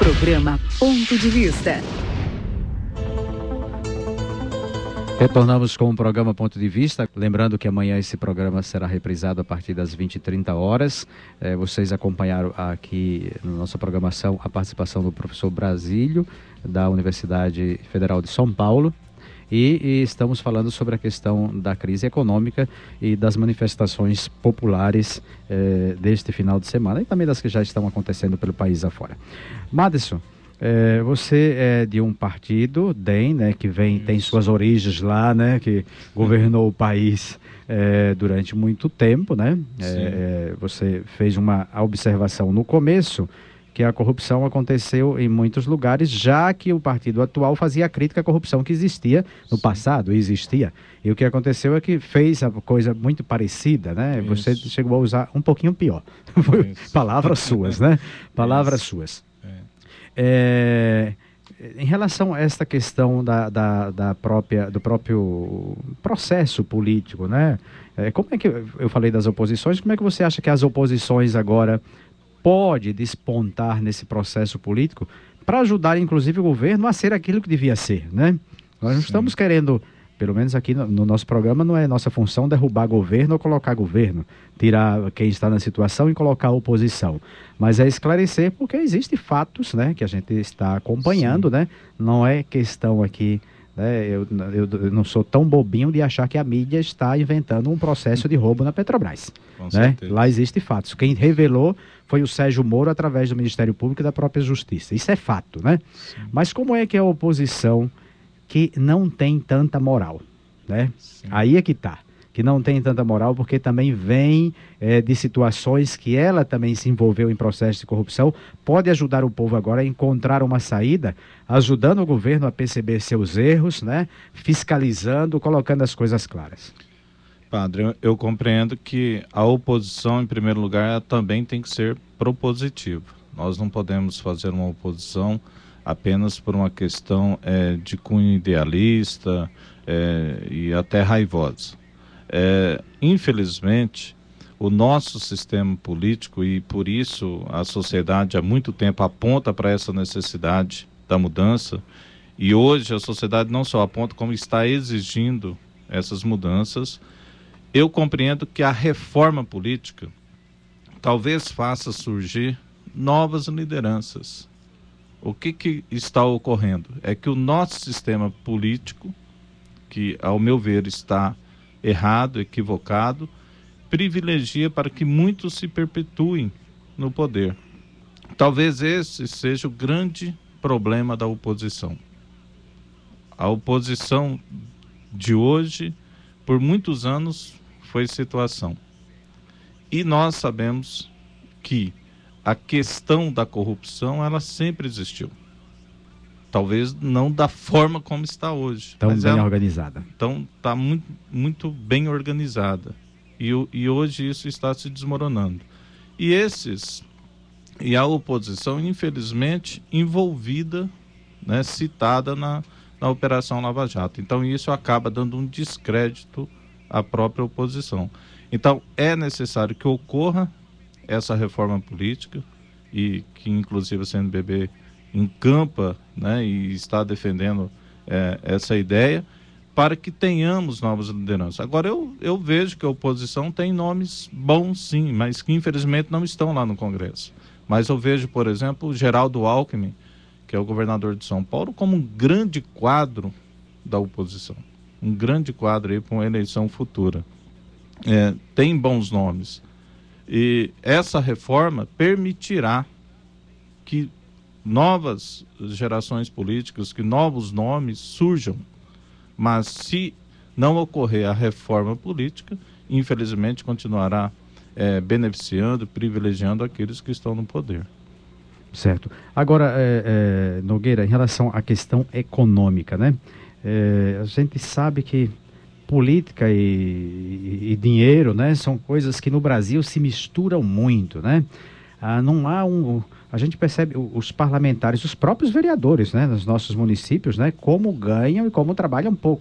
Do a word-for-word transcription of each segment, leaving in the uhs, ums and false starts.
Programa Ponto de Vista. Retornamos com o programa Ponto de Vista. Lembrando que amanhã esse programa será reprisado a partir das vinte e trinta horas. É, vocês acompanharam aqui na nossa programação a participação do professor Brasílio, da Universidade Federal de São Paulo. E, e estamos falando sobre a questão da crise econômica e das manifestações populares eh, deste final de semana e também das que já estão acontecendo pelo país afora. Madison, eh, você é de um partido, D E M, né, que vem, tem suas origens lá, né, que governou o país eh, durante muito tempo, né? Eh, você fez uma observação no começo que a corrupção aconteceu em muitos lugares, já que o partido atual fazia crítica à corrupção que existia no Sim. passado, existia. E o que aconteceu é que fez a coisa muito parecida, né? Isso. Você chegou a usar um pouquinho pior. Palavras suas, né? Palavras Isso. suas. É... É... Em relação a esta questão da, da, da própria, do próprio processo político, né? É, como é que, eu falei das oposições, como é que você acha que as oposições agora pode despontar nesse processo político para ajudar, inclusive, o governo a ser aquilo que devia ser, né? Nós não Sim. estamos querendo, pelo menos aqui no, no nosso programa, não é nossa função derrubar governo ou colocar governo, tirar quem está na situação e colocar a oposição, mas é esclarecer, porque existem fatos, né, que a gente está acompanhando, Sim. né? Não é questão aqui, né, eu, eu, eu não sou tão bobinho de achar que a mídia está inventando um processo de roubo na Petrobras, né? Lá existem fatos. Quem revelou foi o Sérgio Moro através do Ministério Público e da própria Justiça. Isso é fato, né? Sim. Mas como é que a oposição que não tem tanta moral, né? Sim. Aí é que tá. Que não tem tanta moral porque também vem é, de situações que ela também se envolveu em processos de corrupção, pode ajudar o povo agora a encontrar uma saída, ajudando o governo a perceber seus erros, né? Fiscalizando, colocando as coisas claras. Padre, eu, eu compreendo que a oposição, em primeiro lugar, também tem que ser propositiva. Nós não podemos fazer uma oposição apenas por uma questão é, de cunho idealista é, e até raivosa. É, infelizmente, o nosso sistema político, e por isso a sociedade há muito tempo aponta para essa necessidade da mudança, e hoje a sociedade não só aponta, como está exigindo essas mudanças. Eu compreendo que a reforma política talvez faça surgir novas lideranças. O que, que está ocorrendo? É que o nosso sistema político, que ao meu ver está errado, equivocado, privilegia para que muitos se perpetuem no poder. Talvez esse seja o grande problema da oposição. A oposição de hoje, por muitos anos, foi situação. E nós sabemos que a questão da corrupção, ela sempre existiu. Talvez não da forma como está hoje. Tão mas bem ela, organizada. Então, está muito, muito bem organizada. E, e hoje isso está se desmoronando. E esses, e a oposição, infelizmente, envolvida, né, citada na, na Operação Lava Jato. Então, isso acaba dando um descrédito à própria oposição. Então, é necessário que ocorra essa reforma política, e que, inclusive, a C N B B encampa, né, e está defendendo é, essa ideia, para que tenhamos novas lideranças. Agora, eu, eu vejo que a oposição tem nomes bons, sim, mas que, infelizmente, não estão lá no Congresso. Mas eu vejo, por exemplo, o Geraldo Alckmin, que é o governador de São Paulo, como um grande quadro da oposição. Um grande quadro aí para uma eleição futura. É, tem bons nomes. E essa reforma permitirá que novas gerações políticas, que novos nomes surjam. Mas se não ocorrer a reforma política, infelizmente continuará é, beneficiando, privilegiando aqueles que estão no poder. Certo. Agora, é, é, Nogueira, em relação à questão econômica, né? É, a gente sabe que política e, e, e dinheiro, né, são coisas que no Brasil se misturam muito, né? Ah, não há um... A gente percebe os parlamentares, os próprios vereadores, né, nos nossos municípios, né, como ganham e como trabalham pouco.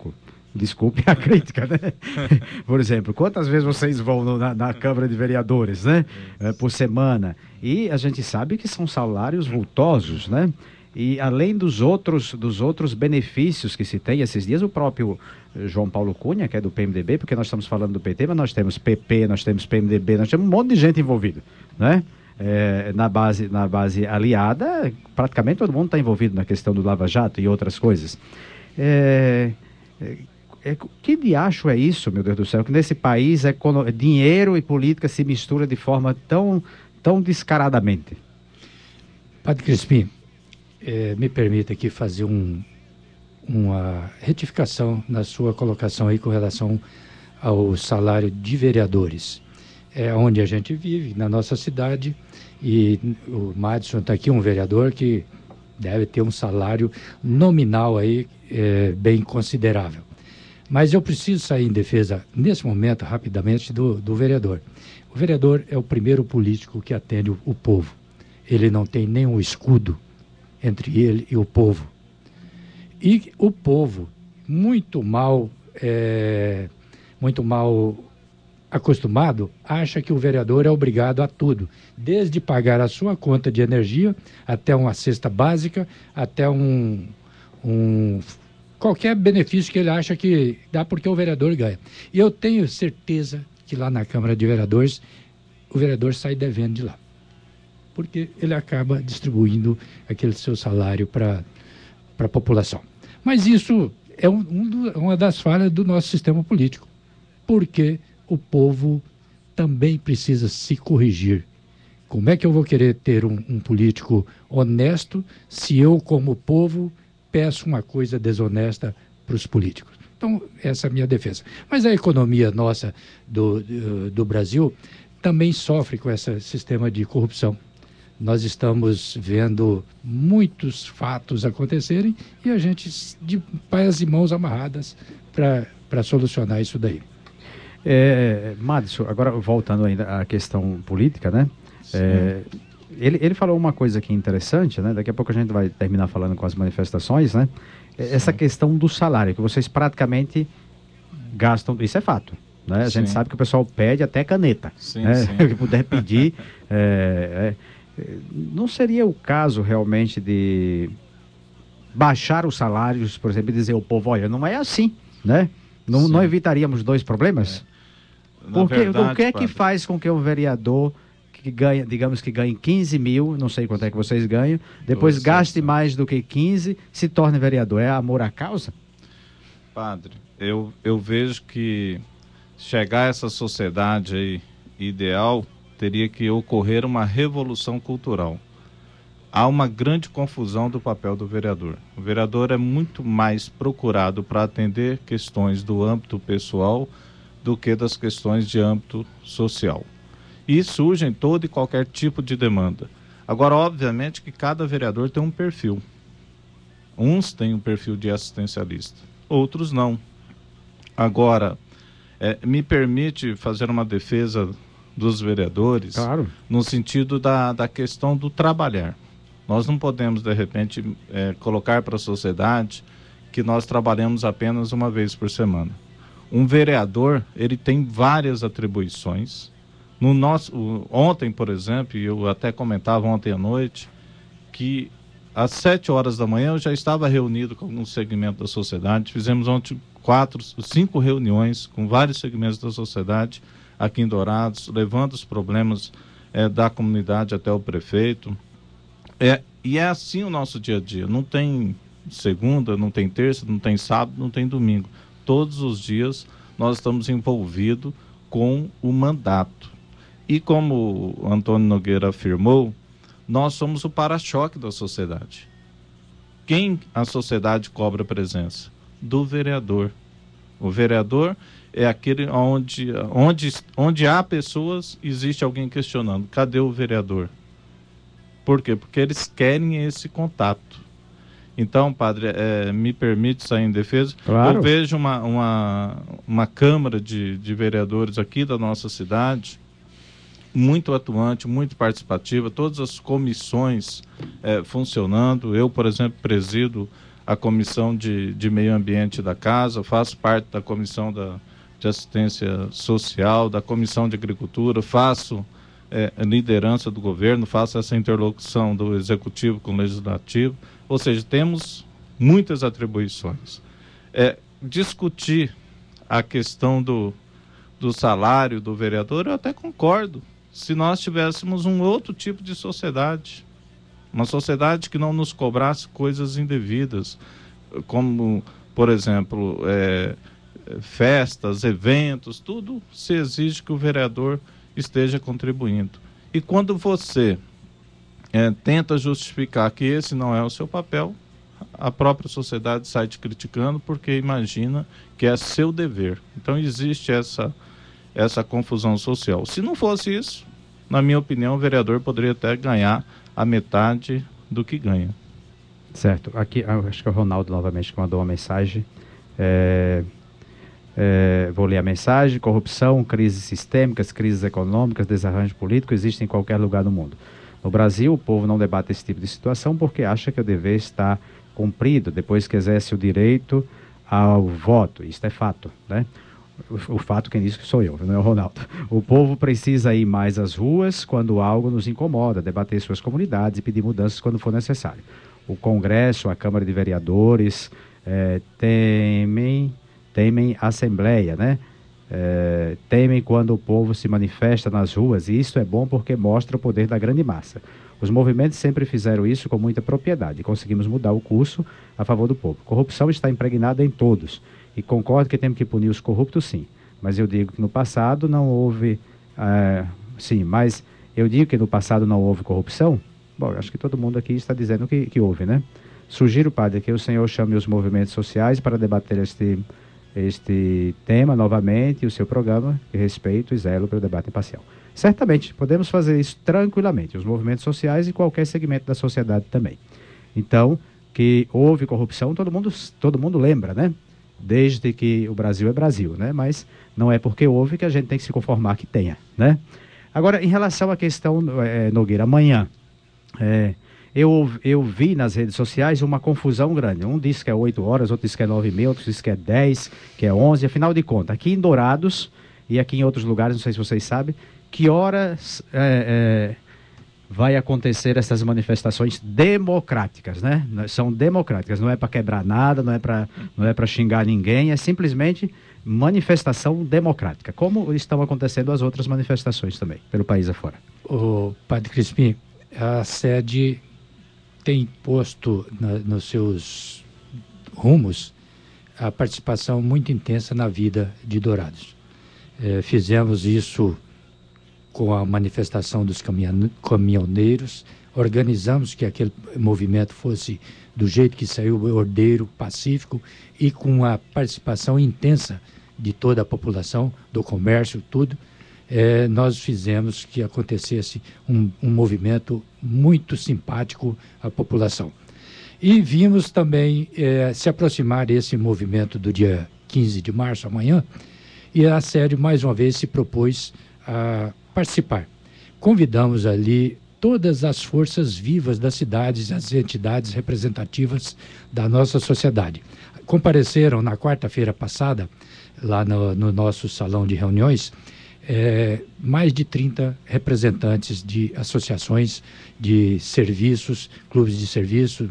Desculpe a crítica, né? Por exemplo, quantas vezes vocês vão no, na, na Câmara de Vereadores, né? É, por semana. E a gente sabe que são salários vultosos, né? E além dos outros, dos outros benefícios que se tem, esses dias o próprio João Paulo Cunha, que é do P M D B, porque nós estamos falando do P T, mas nós temos P P, nós temos P M D B, nós temos um monte de gente envolvida, né? É, na base, na base aliada, praticamente todo mundo está envolvido na questão do Lava Jato e outras coisas. É... é É, que diacho é isso, meu Deus do céu, que nesse país é, dinheiro e política se mistura de forma tão, tão descaradamente? Padre Crispim, é, me permita aqui fazer um, uma retificação na sua colocação aí com relação ao salário de vereadores. É onde a gente vive, na nossa cidade, e o Madison está aqui, um vereador que deve ter um salário nominal aí é, bem considerável. Mas eu preciso sair em defesa, nesse momento, rapidamente, do, do vereador. O vereador é o primeiro político que atende o, o povo. Ele não tem nenhum escudo entre ele e o povo. E o povo, muito mal, é, muito mal acostumado, acha que o vereador é obrigado a tudo. Desde pagar a sua conta de energia, até uma cesta básica, até um... um qualquer benefício que ele acha que dá porque o vereador ganha. E eu tenho certeza que lá na Câmara de Vereadores, o vereador sai devendo de lá. Porque ele acaba distribuindo aquele seu salário para a população. Mas isso é um, um do, uma das falhas do nosso sistema político. Porque o povo também precisa se corrigir. Como é que eu vou querer ter um, um político honesto se eu, como povo, peço uma coisa desonesta para os políticos? Então, essa é a minha defesa. Mas a economia nossa do, do, do Brasil também sofre com esse sistema de corrupção. Nós estamos vendo muitos fatos acontecerem e a gente de pés e mãos amarradas para solucionar isso daí. É, Madison, agora voltando ainda à questão política, né? É, Ele, ele falou uma coisa aqui interessante, né? Daqui a pouco a gente vai terminar falando com as manifestações, né? Essa questão do salário, que vocês praticamente gastam, isso é fato, né? A Sim. gente sabe que o pessoal pede até caneta, Sim, né? sim. Que puder pedir. é, é, não seria o caso realmente de baixar os salários, por exemplo, e dizer ao povo, olha, não é assim, né? Não, não evitaríamos dois problemas? É. Porque verdade, o que é que padre, faz com que um vereador que ganha, digamos que ganhe quinze mil, não sei quanto é que vocês ganham, depois Doze, gaste sim. mais do que quinze, se torne vereador? É amor à causa? Padre, eu, eu vejo que chegar a essa sociedade aí ideal, teria que ocorrer uma revolução cultural. Há uma grande confusão do papel do vereador. O vereador é muito mais procurado para atender questões do âmbito pessoal do que das questões de âmbito social. E surgem todo e qualquer tipo de demanda. Agora, obviamente que cada vereador tem um perfil. Uns têm um perfil de assistencialista, outros não. Agora, é, me permite fazer uma defesa dos vereadores, Claro. no sentido da, da questão do trabalhar. Nós não podemos, de repente, é, colocar para a sociedade que nós trabalhamos apenas uma vez por semana. Um vereador, ele tem várias atribuições. No nosso, o, ontem, por exemplo, e eu até comentava ontem à noite, que às sete horas da manhã eu já estava reunido com algum segmento da sociedade. Fizemos ontem quatro, cinco reuniões com vários segmentos da sociedade aqui em Dourados, levando os problemas é, da comunidade até o prefeito. É, e é assim o nosso dia a dia. Não tem segunda, não tem terça, não tem sábado, não tem domingo. Todos os dias nós estamos envolvidos com o mandato. E como o Antônio Nogueira afirmou, nós somos o para-choque da sociedade. Quem a sociedade cobra presença? Do vereador. O vereador é aquele onde, onde, onde há pessoas, existe alguém questionando. Cadê o vereador? Por quê? Porque eles querem esse contato. Então, padre, é, me permite sair em defesa? Claro. Eu vejo uma, uma, uma Câmara de, de Vereadores aqui da nossa cidade, muito atuante, muito participativa, todas as comissões é, funcionando. Eu, por exemplo, presido a comissão de, de meio ambiente da casa, faço parte da comissão da, de assistência social, da comissão de agricultura, faço é, a liderança do governo, faço essa interlocução do executivo com o legislativo, ou seja, temos muitas atribuições. É, discutir a questão do, do salário do vereador, eu até concordo, se nós tivéssemos um outro tipo de sociedade, uma sociedade que não nos cobrasse coisas indevidas, como, por exemplo, é, festas, eventos, tudo se exige que o vereador esteja contribuindo. E quando você é, tenta justificar que esse não é o seu papel, a própria sociedade sai te criticando porque imagina que é seu dever. Então existe essa, essa confusão social. Se não fosse isso, na minha opinião, o vereador poderia até ganhar a metade do que ganha. Certo. Aqui, acho que é o Ronaldo novamente que mandou uma mensagem. É, é, vou ler a mensagem. Corrupção, crises sistêmicas, crises econômicas, desarranjo político existem em qualquer lugar do mundo. No Brasil, o povo não debate esse tipo de situação porque acha que o dever está cumprido depois que exerce o direito ao voto. Isso é fato, né? O, o fato quem diz que sou eu, não é o Ronaldo. O povo precisa ir mais às ruas quando algo nos incomoda, debater suas comunidades e pedir mudanças quando for necessário. O Congresso, a Câmara de Vereadores é, temem, temem a Assembleia, né? É, temem quando o povo se manifesta nas ruas, e isso é bom porque mostra o poder da grande massa. Os movimentos sempre fizeram isso com muita propriedade e conseguimos mudar o curso a favor do povo. Corrupção está impregnada em todos. E concordo que temos que punir os corruptos, sim. Mas eu digo que no passado não houve... É, sim, mas eu digo que no passado não houve corrupção? Bom, acho que todo mundo aqui está dizendo que, que houve, né? Sugiro, padre, que o senhor chame os movimentos sociais para debater este, este tema novamente e o seu programa, que respeito e zelo pelo debate imparcial. Certamente, podemos fazer isso tranquilamente, os movimentos sociais e qualquer segmento da sociedade também. Então, que houve corrupção, todo mundo, todo mundo lembra, né? Desde que o Brasil é Brasil, né? Mas não é porque houve que a gente tem que se conformar que tenha, né? Agora, em relação à questão, é, Nogueira, amanhã, é, eu, eu vi nas redes sociais uma confusão grande. Um diz que é oito horas, outro diz que é nove e meia, outro diz que é dez, que é onze. Afinal de contas, aqui em Dourados e aqui em outros lugares, não sei se vocês sabem, que horas é, é, vai acontecer essas manifestações democráticas, né? São democráticas, não é para quebrar nada, não é para não é para xingar ninguém, é simplesmente manifestação democrática, como estão acontecendo as outras manifestações também, pelo país afora. O Padre Crispim, a sede tem posto na, nos seus rumos a participação muito intensa na vida de Dourados. É, fizemos isso com a manifestação dos caminhoneiros, organizamos que aquele movimento fosse do jeito que saiu, ordeiro, pacífico, e com a participação intensa de toda a população, do comércio, tudo, é, nós fizemos que acontecesse um, um movimento muito simpático à população. E vimos também é, se aproximar esse movimento do dia quinze de março, amanhã, e a sede, mais uma vez, se propôs a participar. Convidamos ali todas as forças vivas das cidades, as entidades representativas da nossa sociedade. Compareceram na quarta-feira passada, lá no, no nosso salão de reuniões, é, mais de trinta representantes de associações de serviços, clubes de serviço,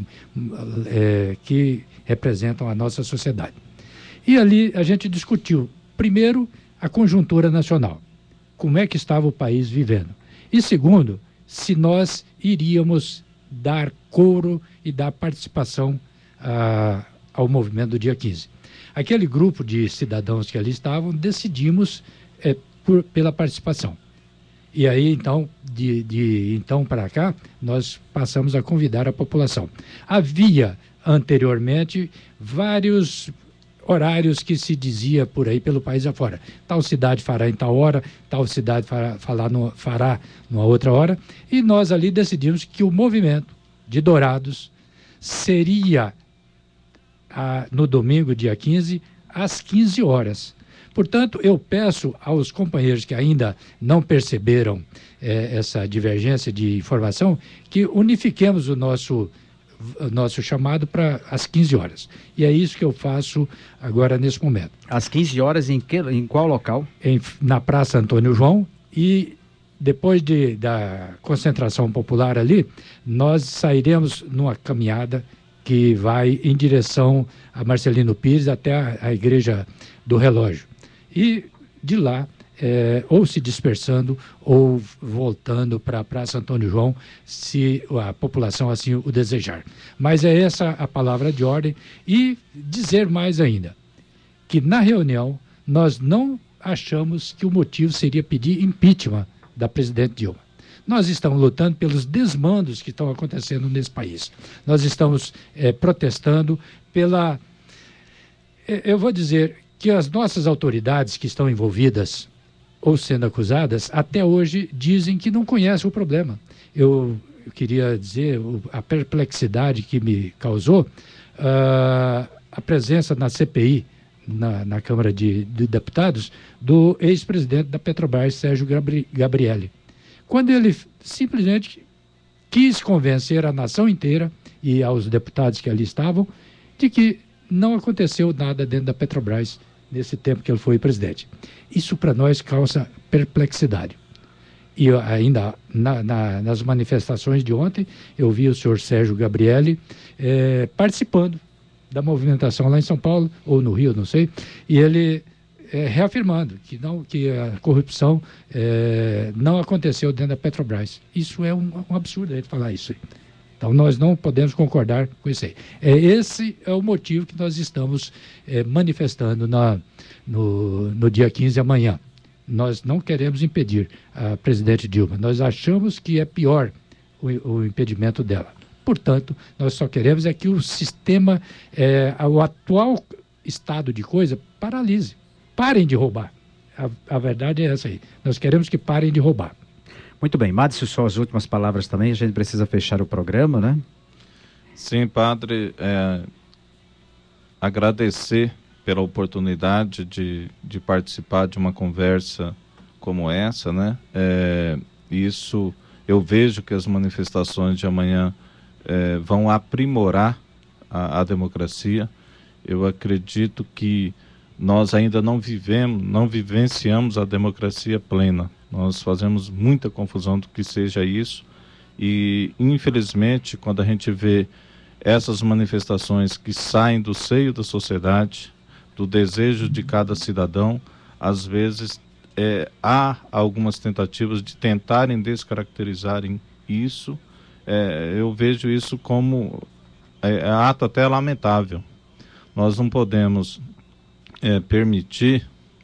é, que representam a nossa sociedade. E ali a gente discutiu, primeiro, a conjuntura nacional. Como é que estava o país vivendo. E segundo, se nós iríamos dar coro e dar participação ah, ao movimento do dia quinze. Aquele grupo de cidadãos que ali estavam, decidimos é, por, pela participação. E aí, então, de, de então para cá, nós passamos a convidar a população. Havia, anteriormente, vários horários que se dizia por aí pelo país afora. Tal cidade fará em tal hora, tal cidade fará, fará, no, fará numa outra hora. E nós ali decidimos que o movimento de Dourados seria a, no domingo, dia quinze, às quinze horas. Portanto, eu peço aos companheiros que ainda não perceberam eh, essa divergência de informação, que unifiquemos o nosso nosso chamado para as quinze horas. E é isso que eu faço agora nesse momento. Às quinze horas em, que, em qual local? Em, na Praça Antônio João, e depois de, da concentração popular ali, nós sairemos numa caminhada que vai em direção a Marcelino Pires até a, a Igreja do Relógio. E de lá, É, ou se dispersando ou voltando para a Praça Antônio João, se a população assim o desejar. Mas é essa a palavra de ordem. E dizer mais ainda, que na reunião nós não achamos que o motivo seria pedir impeachment da presidente Dilma. Nós estamos lutando pelos desmandos que estão acontecendo nesse país. Nós estamos é, protestando pela... Eu vou dizer que as nossas autoridades que estão envolvidas ou sendo acusadas, até hoje dizem que não conhecem o problema. Eu, eu queria dizer a perplexidade que me causou uh, a presença na C P I, na, na Câmara de, de Deputados, do ex-presidente da Petrobras, Sérgio Gabri, Gabrielli. Quando ele simplesmente quis convencer a nação inteira e aos deputados que ali estavam de que não aconteceu nada dentro da Petrobras nesse tempo que ele foi presidente. Isso para nós causa perplexidade. E ainda na, na, nas manifestações de ontem, eu vi o senhor Sérgio Gabrielli eh, participando da movimentação lá em São Paulo, ou no Rio, não sei, e ele eh, reafirmando que, não, que a corrupção eh, não aconteceu dentro da Petrobras. Isso é um, um absurdo ele falar isso aí. Então, nós não podemos concordar com isso aí. É, esse é o motivo que nós estamos é, manifestando na, no, no dia quinze, amanhã. Nós não queremos impedir a presidente Dilma. Nós achamos que é pior o, o impedimento dela. Portanto, nós só queremos é que o sistema, é, o atual estado de coisa, paralise. Parem de roubar. A, a verdade é essa aí. Nós queremos que parem de roubar. Muito bem, Madison, suas últimas palavras também, a gente precisa fechar o programa, né? Sim, padre, é, agradecer pela oportunidade de, de participar de uma conversa como essa, né? É, isso, eu vejo que as manifestações de amanhã é, vão aprimorar a, a democracia. Eu acredito que nós ainda não vivemos, não vivenciamos a democracia plena. Nós fazemos muita confusão do que seja isso e, infelizmente, quando a gente vê essas manifestações que saem do seio da sociedade, do desejo de cada cidadão, às vezes é, há algumas tentativas de tentarem descaracterizarem isso. É, eu vejo isso como é, é ato até lamentável. Nós não podemos é, permitir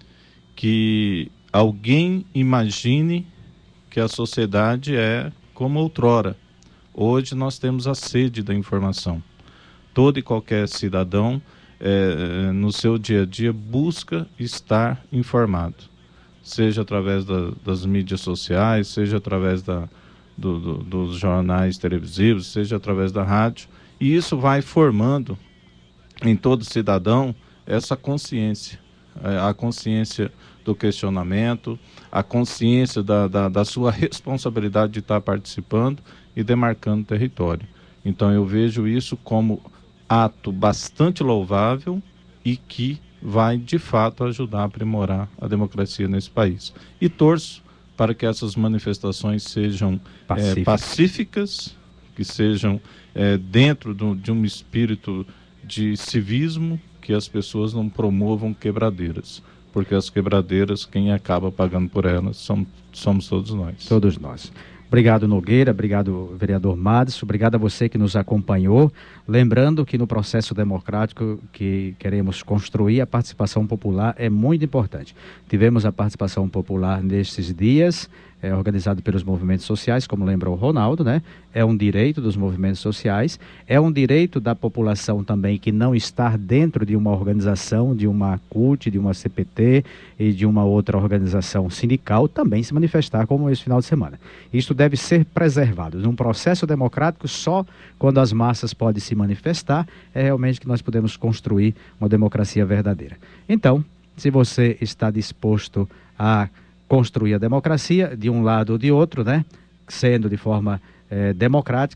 que alguém imagine que a sociedade é como outrora. Hoje nós temos a sede da informação. Todo e qualquer cidadão, é, no seu dia a dia, busca estar informado. Seja através da, das mídias sociais, seja através da, do, do, dos jornais televisivos, seja através da rádio. E isso vai formando em todo cidadão essa consciência. A consciência do questionamento, a consciência da, da, da sua responsabilidade de estar participando e demarcando o território. Então eu vejo isso como ato bastante louvável e que vai de fato ajudar a aprimorar a democracia nesse país. E torço para que essas manifestações sejam Pacífica. é, pacíficas, que sejam é, dentro do, de um espírito de civismo, que as pessoas não promovam quebradeiras. Porque as quebradeiras, quem acaba pagando por elas, somos, somos todos nós. Todos nós. Obrigado, Nogueira, obrigado, vereador Madison, obrigado a você que nos acompanhou. Lembrando que no processo democrático que queremos construir, a participação popular é muito importante. Tivemos a participação popular nestes dias, é, organizado pelos movimentos sociais, como lembra o Ronaldo, né? É um direito dos movimentos sociais, é um direito da população também que não está dentro de uma organização, de uma C U T, de uma C P T e de uma outra organização sindical, também se manifestar como esse final de semana. Isto deve ser preservado. Num processo democrático, só quando as massas podem se manifestar, é realmente que nós podemos construir uma democracia verdadeira. Então, se você está disposto a construir a democracia, de um lado ou de outro, né, sendo de forma eh, democrática,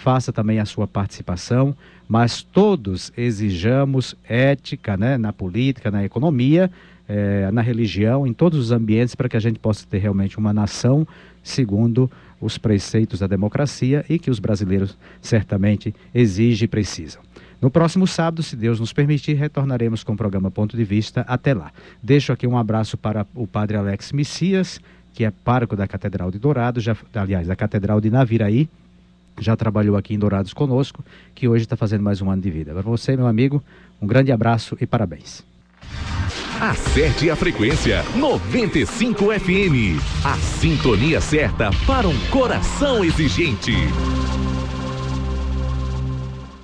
faça também a sua participação, mas todos exijamos ética, né, na política, na economia, eh, na religião, em todos os ambientes, para que a gente possa ter realmente uma nação segundo os preceitos da democracia e que os brasileiros certamente exigem e precisam. No próximo sábado, se Deus nos permitir, retornaremos com o programa Ponto de Vista. Até lá. Deixo aqui um abraço para o padre Alex Messias, que é pároco da Catedral de Dourados, já, aliás, da Catedral de Naviraí, já trabalhou aqui em Dourados conosco, que hoje está fazendo mais um ano de vida. Para você, meu amigo, um grande abraço e parabéns. Acerte a frequência noventa e cinco F M, a sintonia certa para um coração exigente.